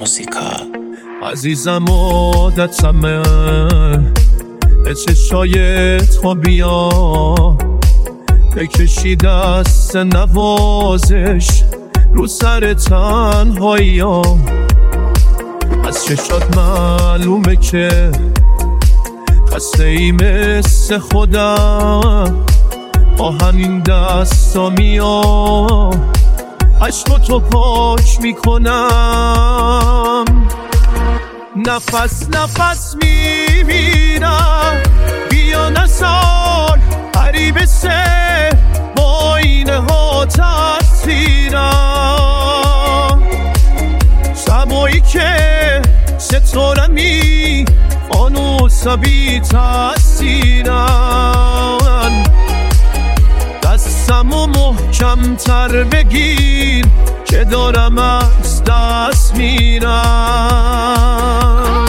موسیقا. عزیزم عادتمه به چشای تو بیا بکشی دست نوازش رو سر تنهایی ها. از چشات معلومه که خسته ای مثل خودم، با همین دستا میام عشق تو پاک میکنم. نفس نفس میمیرم، بیا نسال قریب سه با اینه ها تصویرم. شبایی که ستارمی فانوس بی تأثیرن، دستمو محکم تر بگیر که دارم از دست میرم.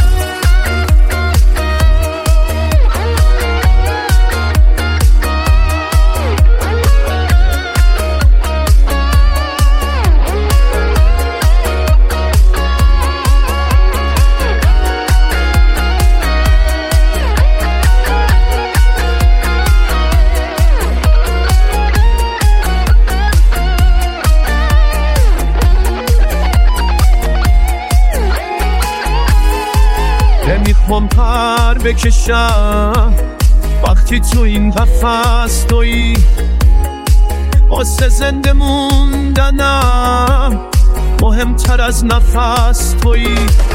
نمیخوام پر بکشم وقتی تو این قفس تویی، واسه زنده موندنم مهمتر از نفس تویی.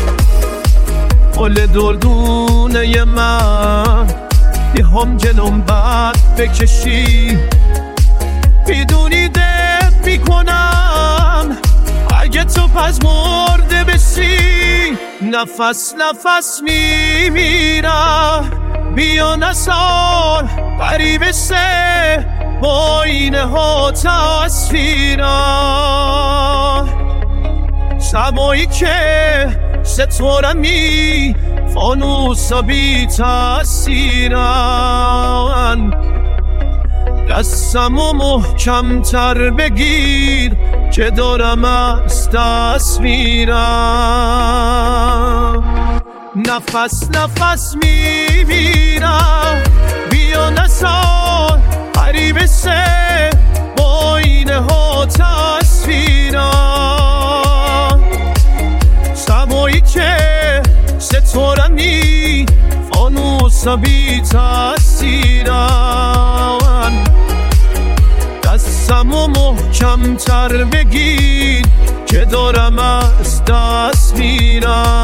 گل دردونه من میخوام جلوم بد بکشی، میدونی دف میکنم اگه تو پس مرده بشی. نفس نفس میمیرم، بیا نسال قریب سه با اینه ها تصویرم. شبایی که ستارمی فانوسا بی تأثیرن، دستمو محکم تر بگیر که دارم از دست میرم. نفس نفس میمیرم، بیا نسال قریب سه با اینه ها تصویرم. شبایی که ستارمی فانوسا بی تأثیرن، دستمو محکم تر بگیر که دارم از دست میرم.